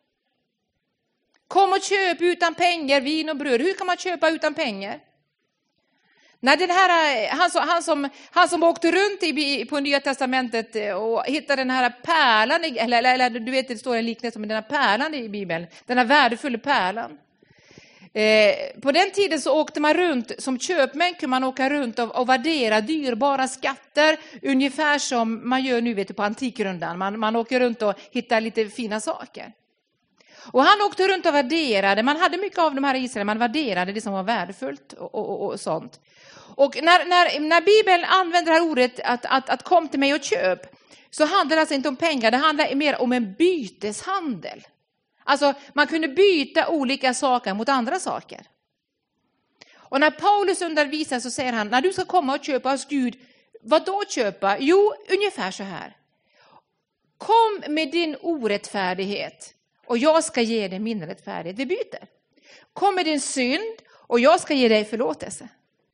Speaker 1: Kom och köp utan pengar, vin och bröd. Hur kan man köpa utan pengar? När den här, han, som, han, som, han som åkte runt i, på Nya Testamentet och hittade den här pärlan, eller, eller, eller du vet det står en liknelse med den här pärlan i Bibeln, den här värdefulla pärlan. Eh, på den tiden så åkte man runt, som köpmän kunde man åka runt och, och värdera dyrbara skatter, ungefär som man gör nu vet du, på Antikrundan. Man, man åker runt och hittar lite fina saker. Och han åkte runt och värderade, man hade mycket av de här i Israel, man värderade det som var värdefullt och, och, och sånt. Och när, när, när Bibeln använder det här ordet att, att, att kom till mig och köp, så handlar det alltså inte om pengar, det handlar mer om en byteshandel. Alltså man kunde byta olika saker mot andra saker. Och när Paulus undervisar så säger han, när du ska komma och köpa hos Gud, vad då köpa? Jo, ungefär så här. Kom med din orättfärdighet och jag ska ge dig min rättfärdighet. Vi byter. Kom med din synd och jag ska ge dig förlåtelse.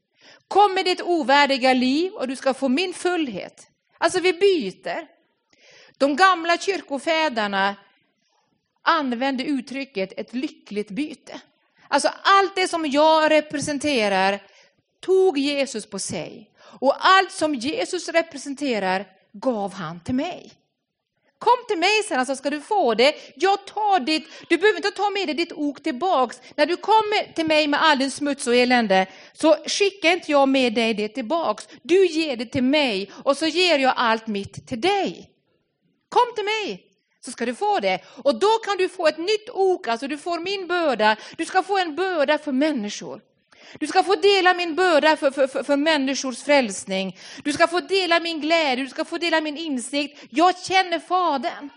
Speaker 1: Kom med ditt ovärdiga liv och du ska få min fullhet. Alltså vi byter. De gamla kyrkofäderna använde uttrycket ett lyckligt byte. Alltså allt det som jag representerar tog Jesus på sig. Och allt som Jesus representerar gav han till mig. Kom till mig sen så ska du få det. Jag tar ditt, du behöver inte ta med dig ditt ok tillbaks. När du kommer till mig med all din smuts och elände så skickar inte jag med dig det tillbaks. Du ger det till mig och så ger jag allt mitt till dig. Kom till mig så ska du få det. Och då kan du få ett nytt ok, alltså du får min börda. Du ska få en börda för människor. Du ska få dela min börda för, för, för, för människors frälsning. Du ska få dela min glädje. Du ska få dela min insikt. Jag känner Fadern.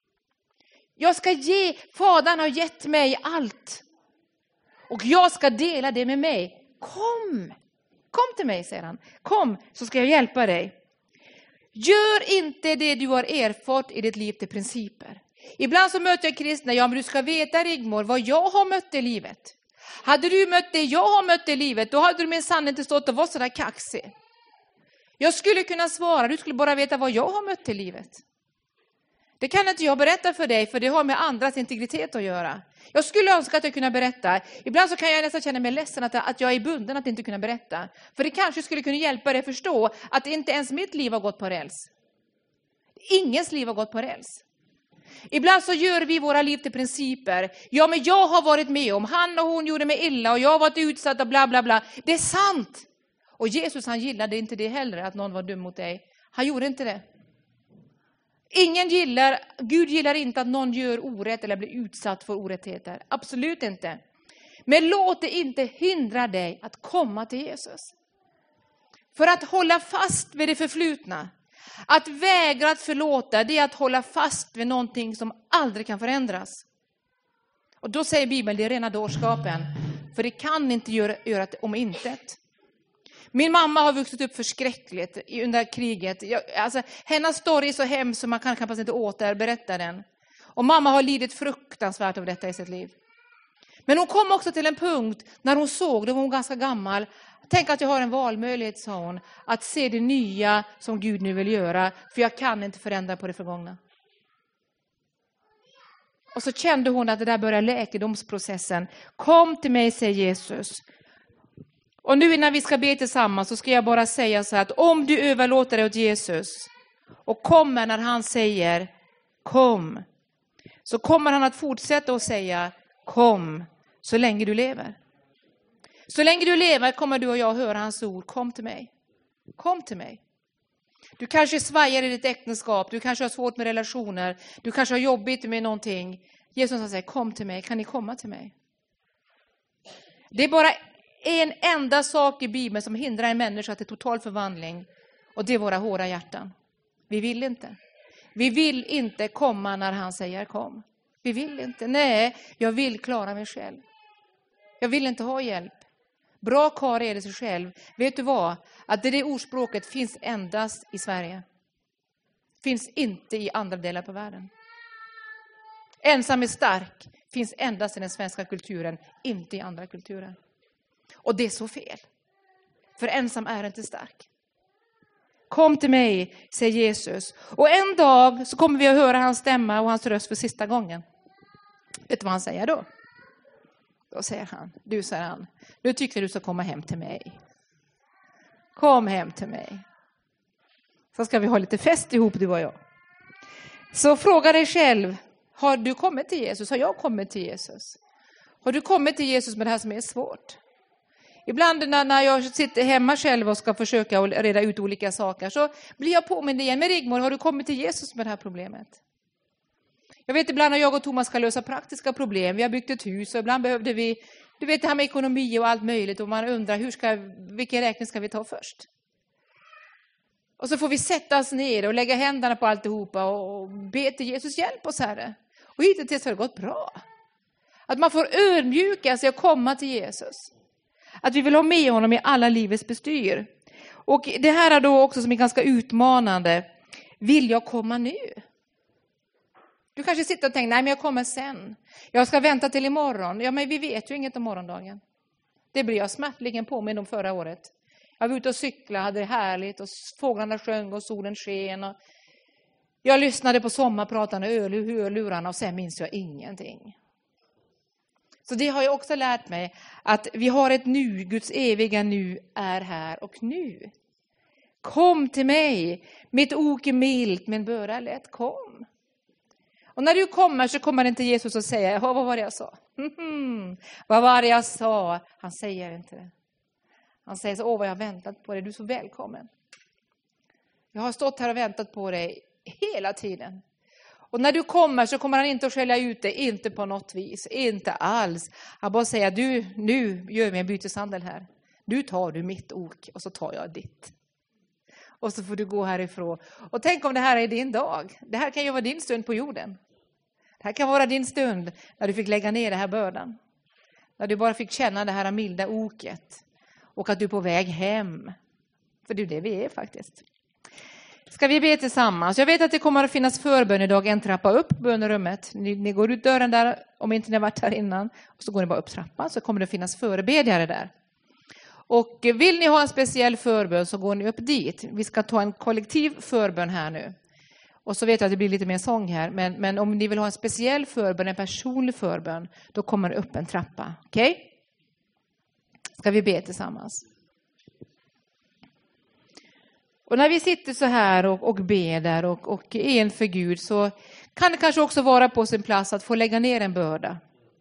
Speaker 1: Jag ska ge, Fadern har gett mig allt. Och jag ska dela det med mig. Kom, kom till mig, säger han. Kom så ska jag hjälpa dig. Gör inte det du har erfart i ditt liv till principer. Ibland så möter jag kristna. Ja, men du ska veta, Rigmor, vad jag har mött i livet. Hade du mött det jag har mött i livet, då hade du minsann inte stått och var så där kaxig. Jag skulle kunna svara, du skulle bara veta vad jag har mött i livet. Det kan inte jag berätta för dig, för det har med andras integritet att göra. Jag skulle önska att jag kunde berätta. Ibland så kan jag nästan känna mig ledsen att, att jag är bunden att inte kunna berätta. För det kanske skulle kunna hjälpa dig att förstå att inte ens mitt liv har gått på räls. Ingens liv har gått på räls. Ibland så gör vi våra liv till principer. Ja, men jag har varit med om, han och hon gjorde mig illa och jag har varit utsatt och bla bla bla. Det är sant. Och Jesus, han gillade inte det heller, att någon var dum mot dig. Han gjorde inte det. Ingen gillar, Gud gillar inte att någon gör orätt eller blir utsatt för orättigheter. Absolut inte. Men låt det inte hindra dig att komma till Jesus. För att hålla fast vid det förflutna. Att vägra att förlåta, det är att hålla fast vid någonting som aldrig kan förändras. Och då säger Bibeln, det är rena dårskapen. För det kan inte göra, göra om intet. Min mamma har vuxit upp förskräckligt under kriget. Jag, alltså, hennes story är så hemskt så man kan kanske inte återberätta den. Och mamma har lidit fruktansvärt av detta i sitt liv. Men hon kom också till en punkt när hon såg, då var hon ganska gammal. Tänk att jag har en valmöjlighet, sa hon, att se det nya som Gud nu vill göra. För jag kan inte förändra på det förgångna. Och så kände hon att det där började läkedomsprocessen. Kom till mig, säger Jesus. Och nu innan vi ska be tillsammans så ska jag bara säga så här, att om du överlåter dig åt Jesus och kommer när han säger kom, så kommer han att fortsätta att säga kom så länge du lever. Så länge du lever kommer du och jag höra hans ord, kom till mig. Kom till mig. Du kanske svajar i ditt äktenskap, du kanske har svårt med relationer, du kanske har jobbigt med någonting. Jesus säger kom till mig, kan ni komma till mig? Det är bara en enda sak i Bibeln som hindrar en människa till total förvandling. Och det är våra hårda hjärtan. Vi vill inte. Vi vill inte komma när han säger kom. Vi vill inte. Nej, jag vill klara mig själv. Jag vill inte ha hjälp. Bra karl är det sig själv. Vet du vad? Att det, det ordspråket finns endast i Sverige. Finns inte i andra delar på världen. Ensam är stark finns endast i den svenska kulturen. Inte i andra kulturer. Och det är så fel. För ensam är inte stark. Kom till mig, säger Jesus. Och en dag så kommer vi att höra hans stämma och hans röst för sista gången. Vet du vad han säger då? Då säger han, du säger han, nu tycker du ska komma hem till mig. Kom hem till mig. Så ska vi ha lite fest ihop, du och jag. Så fråga dig själv, har du kommit till Jesus? Har jag kommit till Jesus? Har du kommit till Jesus med det här som är svårt? Ibland när jag sitter hemma själv och ska försöka reda ut olika saker så blir jag påmind igen. Men Rigmor, har du kommit till Jesus med det här problemet? Jag vet ibland när jag och Thomas ska lösa praktiska problem. Vi har byggt ett hus och ibland behövde vi, du vet det här med ekonomi och allt möjligt. Och man undrar, hur ska, vilken räkning ska vi ta först? Och så får vi sätta oss ner och lägga händerna på alltihopa och be till Jesus, hjälp oss Herre. Och hittills har det gått bra. Att man får ödmjuka sig och komma till Jesus. Att vi vill ha med honom i alla livets bestyr. Och det här är då också som är ganska utmanande. Vill jag komma nu? Du kanske sitter och tänker, nej men jag kommer sen. Jag ska vänta till imorgon. Ja men vi vet ju inget om morgondagen. Det blir jag smärtligen påmind om förra året. Jag var ute och cyklade, hade det härligt och fåglarna sjöng och solen sken. Och jag lyssnade på sommarpratarna i hörlurarna och sen minns jag ingenting. Så det har jag också lärt mig, att vi har ett nu, Guds eviga nu är här och nu. Kom till mig, mitt ok är milt, min börda är lätt, kom. Och när du kommer så kommer inte Jesus att säga, vad var det jag sa? Mm-hmm. Vad var det jag sa? Han säger inte det. Han säger så, åh vad jag har väntat på dig, du är så välkommen. Jag har stått här och väntat på dig hela tiden. Och när du kommer så kommer han inte att skälla ut dig, inte på något vis, inte alls. Han bara säger, du, nu gör vi en byteshandel här. Du tar du mitt ok och så tar jag ditt. Och så får du gå härifrån. Och tänk om det här är din dag. Det här kan ju vara din stund på jorden. Det här kan vara din stund när du fick lägga ner det här bördan. När du bara fick känna det här milda oket. Och att du är på väg hem. För det är det vi är faktiskt. Ska vi be tillsammans? Jag vet att det kommer att finnas förbön idag, en trappa upp, bönerummet. Ni, ni går ut dörren där, om inte ni har varit här innan. Och så går ni bara upp trappan, så kommer det finnas förebedjare där. Och vill ni ha en speciell förbön så går ni upp dit. Vi ska ta en kollektiv förbön här nu. Och så vet jag att det blir lite mer sång här. Men, men om ni vill ha en speciell förbön, en personlig förbön, då kommer det upp en trappa. Okej? Okay? Ska vi be tillsammans? Och när vi sitter så här och, och ber och, och är inför Gud, så kan det kanske också vara på sin plats att få lägga ner en börda.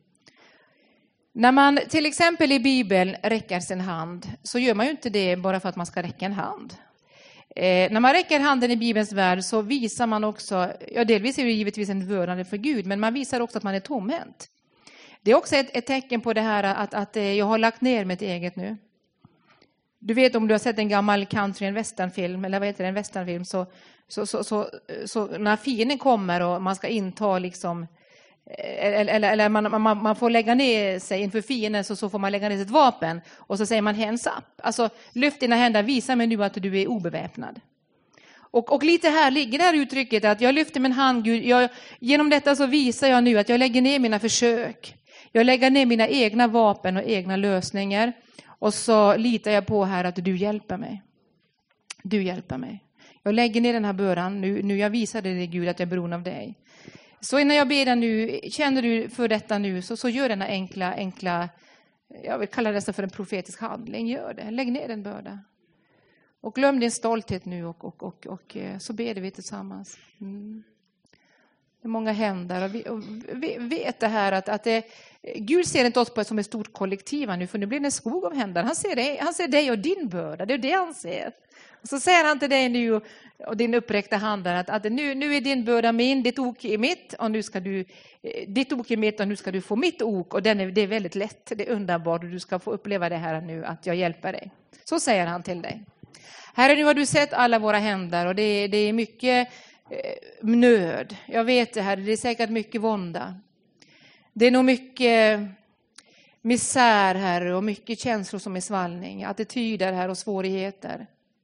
Speaker 1: När man till exempel i Bibeln räcker sin hand, så gör man ju inte det bara för att man ska räcka en hand. Eh, när man räcker handen i Bibelns värld så visar man också, ja delvis är det givetvis en vördnad för Gud, men man visar också att man är tomhänt. Det är också ett, ett tecken på det här att, att jag har lagt ner mitt eget nu. Du vet, om du har sett en gammal country, en westernfilm, eller vad heter det, en westernfilm, så, så, så, så, så när fienden kommer och man ska inta liksom, eller, eller, eller man, man, man får lägga ner sig inför fienden, så, så får man lägga ner sitt vapen och så säger man hands up. Alltså lyft dina händer, visa mig nu att du är obeväpnad. Och, och lite här ligger det här uttrycket att jag lyfter min hand, Gud, jag, genom detta så visar jag nu att jag lägger ner mina försök. Jag lägger ner mina egna vapen och egna lösningar. Och så litar jag på här att du hjälper mig. Du hjälper mig. Jag lägger ner den här bördan. Nu, nu jag visar dig, Gud, att jag är beroende av dig. Så innan jag ber dig nu, känner du för detta nu, så, så gör denna enkla, enkla, jag vill kalla det för en profetisk handling. Gör det. Lägg ner den börda. Och glöm din stolthet nu och, och, och, och så ber vi tillsammans. Mm. Det är många händer. Och vi, och vi vet det här att, att det, Gud ser inte oss på som ett stort kollektiv nu, för nu blir det en skog av händer. Han ser dig, han ser dig och din börda. Det är det han ser. Och så säger han till dig nu och, och din uppräckta handen att, att nu, nu är din börda min, ditt ok är mitt och nu ska du, ditt ok är mitt och nu ska du få mitt ok. Och den är, det är väldigt lätt, det är underbart och du ska få uppleva det här nu, att jag hjälper dig. Så säger han till dig. Herre, nu har du sett alla våra händer och det, det är mycket nöd. Jag vet det här, det är säkert mycket vånda. Det är nog mycket misär här och mycket känslor som är svallning, attityder här och svårigheter.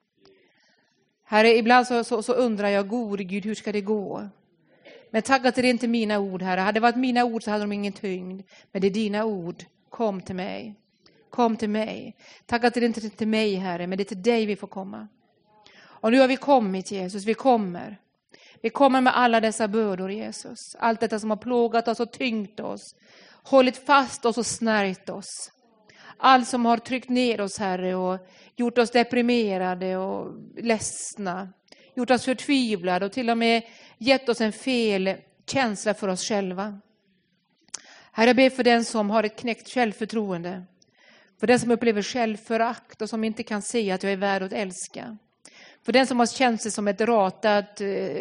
Speaker 1: Herre, ibland så, så, så undrar jag, gode Gud, hur ska det gå? Men tack att det är inte mina ord, Herre. Hade det varit mina ord så hade de ingen tyngd. Men det är dina ord. Kom till mig. Kom till mig. Tack att det inte är till mig, Herre, men det är till dig vi får komma. Och nu har vi kommit, Jesus. Vi kommer. Vi kommer med alla dessa bördor, Jesus. Allt detta som har plågat oss och tyngt oss. Hållit fast oss och snärjt oss. Allt som har tryckt ner oss, Herre, och gjort oss deprimerade och ledsna. Gjort oss förtvivlade och till och med gett oss en fel känsla för oss själva. Herre, jag ber för den som har ett knäckt självförtroende. För den som upplever självförakt och som inte kan se att jag är värd att älska. För den som har känt sig som ett ratat,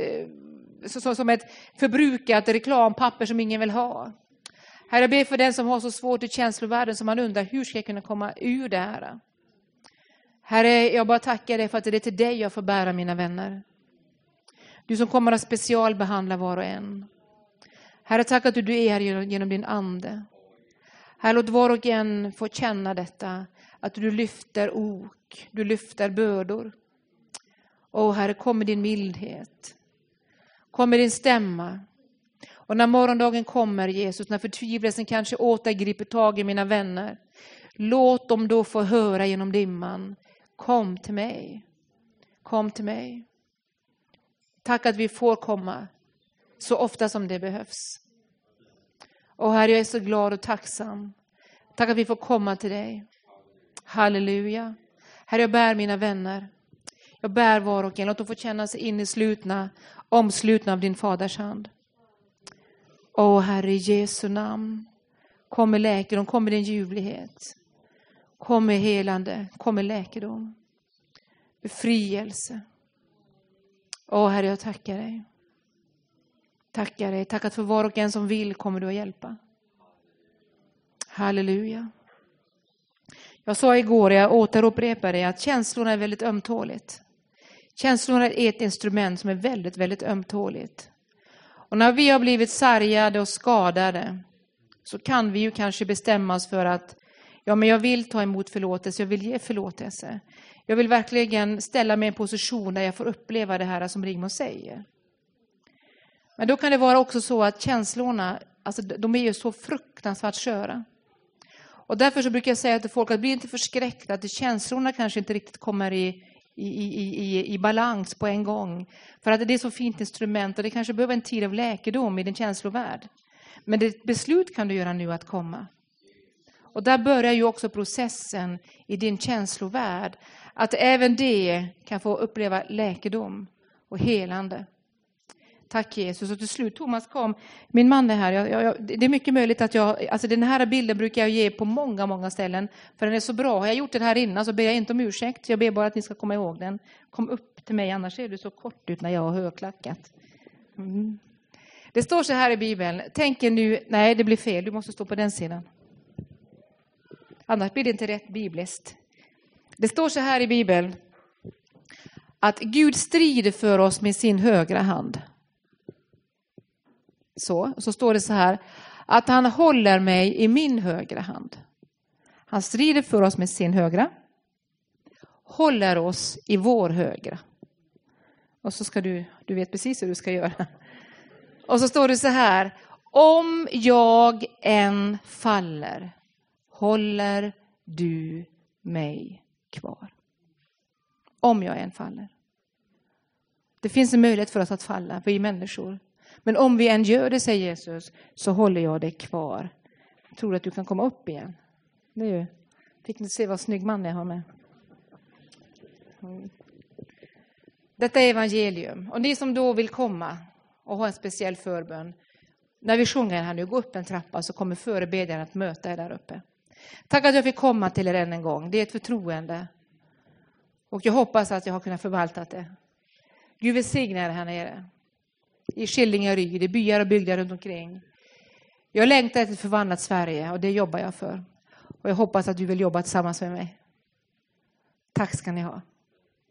Speaker 1: som ett förbrukat reklampapper som ingen vill ha. Herre, jag ber för den som har så svårt i känslovärlden som man undrar, hur ska jag kunna komma ur det här? Herre, jag bara tackar dig för att det är till dig jag får bära, mina vänner. Du som kommer att specialbehandla var och en. Herre, tack att du är här genom din ande. Herre, låt var och en få känna detta, att du lyfter ok, du lyfter bördor. Åh Herre, kom med din mildhet. Kom med din stämma. Och när morgondagen kommer, Jesus, när förtvivlelsen kanske återgriper tag i mina vänner, låt dem då få höra genom dimman. Kom till mig. Kom till mig. Tack att vi får komma så ofta som det behövs. Och Herre, jag är så glad och tacksam. Tack att vi får komma till dig. Halleluja. Herre, jag bär mina vänner. Jag bär var och en. Låt dem få känna sig in i slutna, omslutna av din faders hand. Åh Herre, i Jesu namn. Kom med läkedom, kom med din ljuvlighet. Kom med helande, kom med läkedom. Befrielse. Åh Herre, jag tackar dig. Tackar dig. Tack att för var och en som vill kommer du att hjälpa. Halleluja. Jag sa igår, jag återupprepar det, att känslorna är väldigt ömtåligt. Känslorna är ett instrument som är väldigt, väldigt ömtåligt. Och när vi har blivit sargade och skadade så kan vi ju kanske bestämma oss för att ja, men jag vill ta emot förlåtelse, jag vill ge förlåtelse. Jag vill verkligen ställa mig i en position där jag får uppleva det här som Rigmor säger. Men då kan det vara också så att känslorna, alltså de är ju så fruktansvärt sköra. Och därför så brukar jag säga till folk att bli inte förskräckta, att känslorna kanske inte riktigt kommer i, i, i, i, i balans på en gång. För att det är så fint instrument och det kanske behöver en tid av läkedom i din känslovärld. Men det beslut kan du göra nu att komma. Och där börjar ju också processen i din känslovärld. Att även det kan få uppleva läkedom och helande. Tack Jesus. Och till slut Thomas kom. Min man är här. Jag, jag, det är mycket möjligt att jag... Alltså den här bilden brukar jag ge på många, många ställen. För den är så bra. Har jag gjort den här innan så ber jag inte om ursäkt. Jag ber bara att ni ska komma ihåg den. Kom upp till mig, annars ser du så kort ut när jag har högklackat. Mm. Det står så här i Bibeln. Tänk er nu... Nej, det blir fel. Du måste stå på den sidan. Annars blir det inte rätt bibliskt. Det står så här i Bibeln. Att Gud strider för oss med sin högra hand. Så, så står det så här. Att han håller mig i min högra hand. Han strider för oss med sin högra. Håller oss i vår högra. Och så ska du, du vet precis hur du ska göra. Och så står det så här. Om jag än faller, håller du mig kvar. Om jag än faller. Det finns en möjlighet för oss att falla, vi är människor. Men om vi än gör det, säger Jesus, så håller jag dig kvar. Jag tror att du kan komma upp igen. Det är ju, fick ni se vad snygg man jag har med. Mm. Detta är evangelium. Och ni som då vill komma och ha en speciell förbön. När vi sjunger här nu, gå upp en trappa så kommer förebedjaren att möta er där uppe. Tack att jag fick komma till er än en gång. Det är ett förtroende. Och jag hoppas att jag har kunnat förvalta det. Gud välsigne er här nere. I Skillingaryd, i byar och bygder runt omkring. Jag längtar efter ett förvandlat Sverige och det jobbar jag för. Och jag hoppas att du vill jobba tillsammans med mig. Tack ska ni ha.